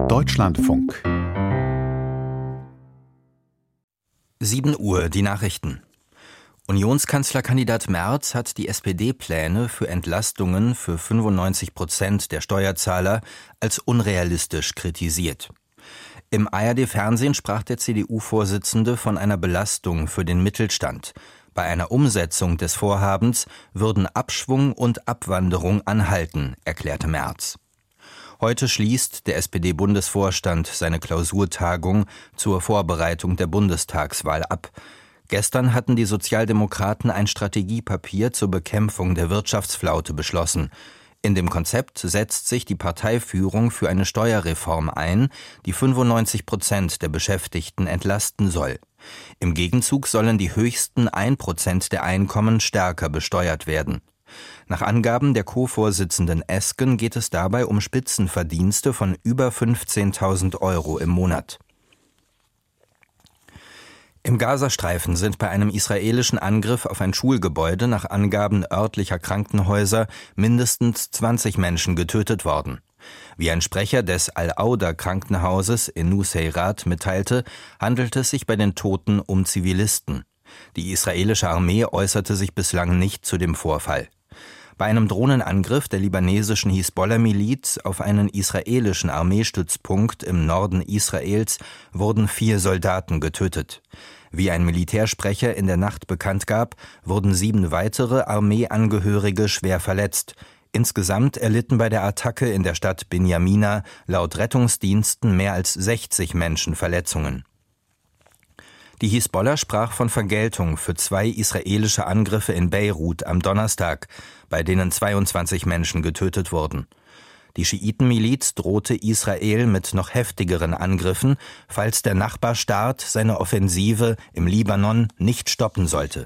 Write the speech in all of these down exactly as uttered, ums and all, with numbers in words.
Deutschlandfunk. sieben Uhr, die Nachrichten. Unionskanzlerkandidat Merz hat die S P D-Pläne für Entlastungen für fünfundneunzig Prozent der Steuerzahler als unrealistisch kritisiert. Im A R D-Fernsehen sprach der C D U-Vorsitzende von einer Belastung für den Mittelstand. Bei einer Umsetzung des Vorhabens würden Abschwung und Abwanderung anhalten, erklärte Merz. Heute schließt der S P D-Bundesvorstand seine Klausurtagung zur Vorbereitung der Bundestagswahl ab. Gestern hatten die Sozialdemokraten ein Strategiepapier zur Bekämpfung der Wirtschaftsflaute beschlossen. In dem Konzept setzt sich die Parteiführung für eine Steuerreform ein, die fünfundneunzig Prozent der Beschäftigten entlasten soll. Im Gegenzug sollen die höchsten ein Prozent der Einkommen stärker besteuert werden. Nach Angaben der Co-Vorsitzenden Esken geht es dabei um Spitzenverdienste von über fünfzehntausend Euro im Monat. Im Gazastreifen sind bei einem israelischen Angriff auf ein Schulgebäude nach Angaben örtlicher Krankenhäuser mindestens zwanzig Menschen getötet worden. Wie ein Sprecher des Al-Auda-Krankenhauses in Nuseirat mitteilte, handelt es sich bei den Toten um Zivilisten. Die israelische Armee äußerte sich bislang nicht zu dem Vorfall. Bei einem Drohnenangriff der libanesischen Hisbollah-Miliz auf einen israelischen Armeestützpunkt im Norden Israels wurden vier Soldaten getötet. Wie ein Militärsprecher in der Nacht bekannt gab, wurden sieben weitere Armeeangehörige schwer verletzt. Insgesamt erlitten bei der Attacke in der Stadt Binjamina laut Rettungsdiensten mehr als sechzig Menschen Verletzungen. Die Hisbollah sprach von Vergeltung für zwei israelische Angriffe in Beirut am Donnerstag, bei denen zweiundzwanzig Menschen getötet wurden. Die Schiitenmiliz drohte Israel mit noch heftigeren Angriffen, falls der Nachbarstaat seine Offensive im Libanon nicht stoppen sollte.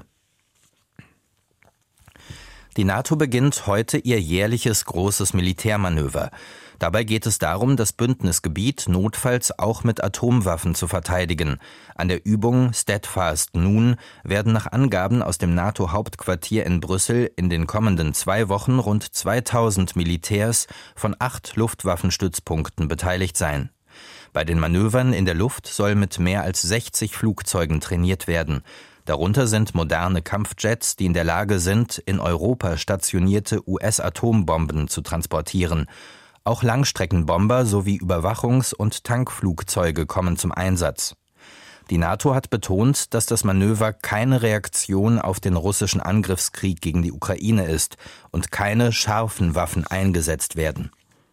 Die NATO beginnt heute ihr jährliches großes Militärmanöver. Dabei geht es darum, das Bündnisgebiet notfalls auch mit Atomwaffen zu verteidigen. An der Übung Steadfast Nun werden nach Angaben aus dem NATO-Hauptquartier in Brüssel in den kommenden zwei Wochen rund zweitausend Militärs von acht Luftwaffenstützpunkten beteiligt sein. Bei den Manövern in der Luft soll mit mehr als sechzig Flugzeugen trainiert werden. Darunter sind moderne Kampfjets, die in der Lage sind, in Europa stationierte U S-Atombomben zu transportieren. Auch Langstreckenbomber sowie Überwachungs- und Tankflugzeuge kommen zum Einsatz. Die NATO hat betont, dass das Manöver keine Reaktion auf den russischen Angriffskrieg gegen die Ukraine ist und keine scharfen Waffen eingesetzt werden.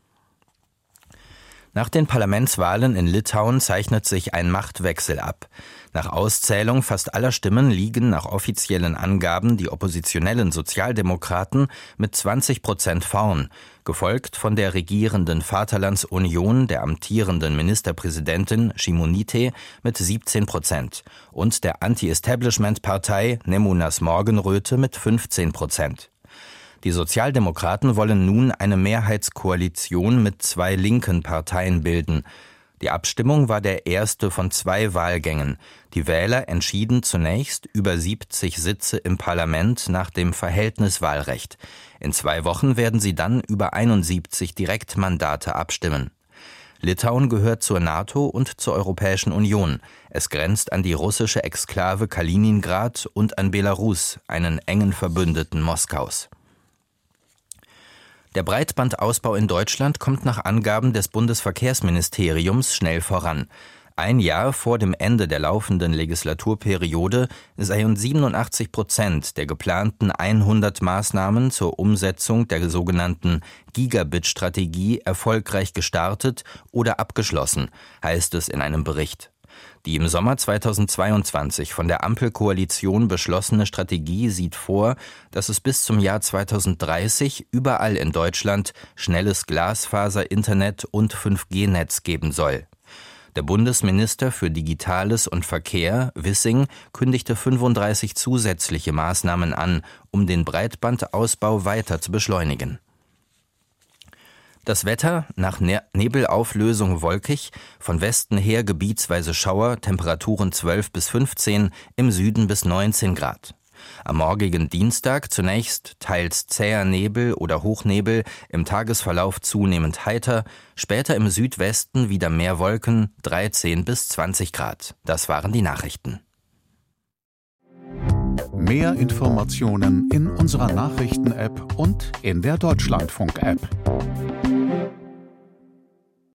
Nach den Parlamentswahlen in Litauen zeichnet sich ein Machtwechsel ab. Nach Auszählung fast aller Stimmen liegen nach offiziellen Angaben die oppositionellen Sozialdemokraten mit zwanzig Prozent vorn, gefolgt von der regierenden Vaterlandsunion der amtierenden Ministerpräsidentin Šimunite mit siebzehn Prozent und der Anti-Establishment-Partei Nemunas Morgenröte mit fünfzehn Prozent. Die Sozialdemokraten wollen nun eine Mehrheitskoalition mit zwei linken Parteien bilden. Die Abstimmung war der erste von zwei Wahlgängen. Die Wähler entschieden zunächst über siebzig Sitze im Parlament nach dem Verhältniswahlrecht. In zwei Wochen werden sie dann über einundsiebzig Direktmandate abstimmen. Litauen gehört zur NATO und zur Europäischen Union. Es grenzt an die russische Exklave Kaliningrad und an Belarus, einen engen Verbündeten Moskaus. Der Breitbandausbau in Deutschland kommt nach Angaben des Bundesverkehrsministeriums schnell voran. Ein Jahr vor dem Ende der laufenden Legislaturperiode seien siebenundachtzig Prozent der geplanten hundert Maßnahmen zur Umsetzung der sogenannten Gigabit-Strategie erfolgreich gestartet oder abgeschlossen, heißt es in einem Bericht. Die im Sommer zweitausendzweiundzwanzig von der Ampelkoalition beschlossene Strategie sieht vor, dass es bis zum Jahr zweitausenddreißig überall in Deutschland schnelles Glasfaser-Internet und fünf G Netz geben soll. Der Bundesminister für Digitales und Verkehr, Wissing, kündigte fünfunddreißig zusätzliche Maßnahmen an, um den Breitbandausbau weiter zu beschleunigen. Das Wetter, nach ne- Nebelauflösung wolkig, von Westen her gebietsweise Schauer, Temperaturen zwölf bis fünfzehn, im Süden bis neunzehn Grad. Am morgigen Dienstag zunächst teils zäher Nebel oder Hochnebel, im Tagesverlauf zunehmend heiter, später im Südwesten wieder mehr Wolken, dreizehn bis zwanzig Grad. Das waren die Nachrichten. Mehr Informationen in unserer Nachrichten-App und in der Deutschlandfunk-App.